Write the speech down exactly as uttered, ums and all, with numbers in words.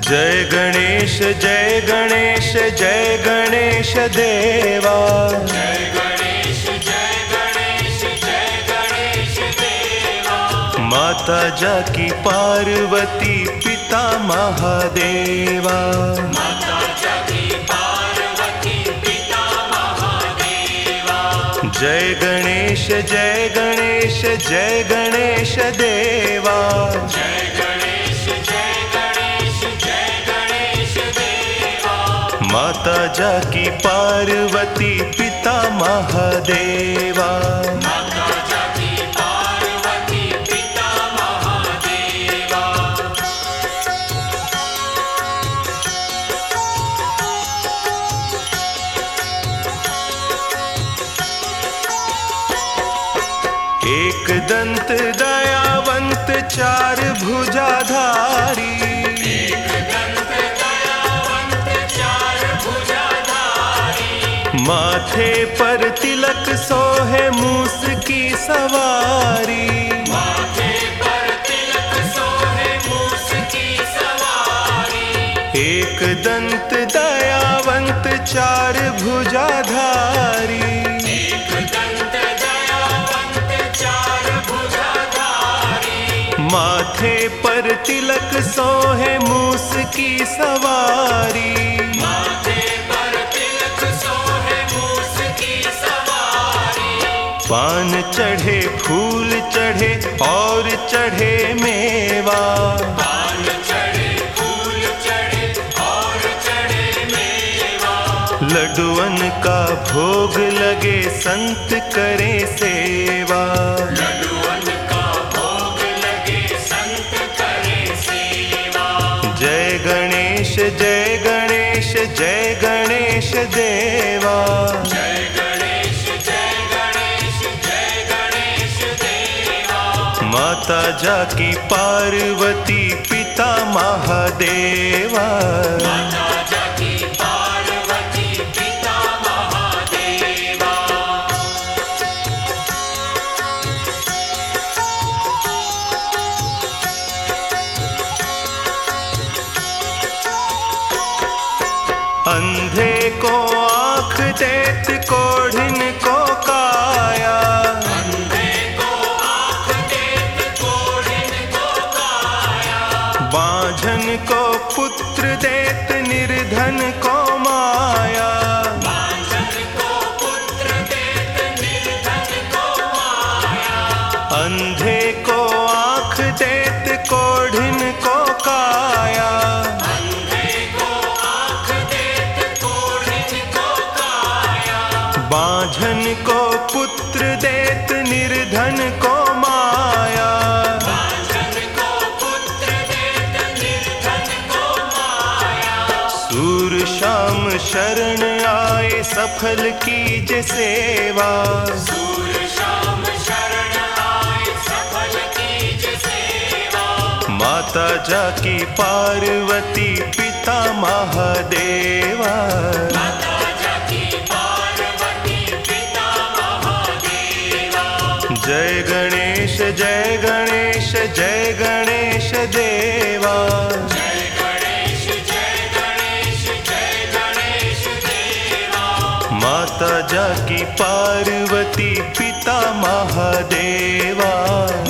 जय गणेश जय गणेश जय गणेश देवा। जय गणेश जय गणेश जय गणेश देवा। माता जाकी पार्वती पिता महादेवा। माता जाकी पार्वती पिता महादेवा। जय गणेश जय गणेश जय गणेश देवा। जय गणेश जय गणेश जय गणेश देवा। माता जाकी पार्वती पिता महादेवा। माता जाकी पार्वती पिता महादेवा। एक दंत दयावंत चार भुजाधारी। एक दंत दयावंत चार भुजाधारी। माथे पर तिलक सोहे मूस की सवारी। माथे पर तिलक सोहे मूस की सवारी। एक दंत दयावंत चार भुजाधारी। एक दंत दयावंत चार भुजाधारी। माथे पर तिलक सोहे मूस की सवारी। माथे पर तिलक सोहे मूस की सवारी। पान चढ़े फूल चढ़े और चढ़े मेवा। पान चढ़े फूल चढ़े और चढ़े मेवा। लड्डुअन का भोग लगे संत करे सेवा। लड्डुअन का भोग लगे संत करे सेवा। जय गणेश जय गणेश जय गणेश देवा। जय गणेश जय गणेश जय गणेश देवा। माता जाकी पार्वती पिता महादेवा। माता जाकी पार्वती पिता महादेवा। अंधे को आँख देत कोढ़िन को काया। अंधे को आँख देत कोढ़िन को काया। बांझन को पुत्र देत निर्धन को माया। बांझन को पुत्र देत निर्धन को माया। अंधे को आँख देत कोढ़िन को काया। अंधे को आँख देत कोढ़िन को काया। बांझन को पुत्र देत निर्धन को माया। बांझन को पुत्र देत निर्धन को माया। सूर शाम शरण आए सफल कीजे सेवा। सूर शाम शरण आए सफल कीज सेवा। माता जाकी पार्वती पिता महादेवा। माता जाकी पार्वती पिता महादेवा। जय गणेश जय गणेश जय गणेश देवा। जय गणेश जय गणेश जय गणेश देवा। माता जाकी पार्वती पिता महादेवा।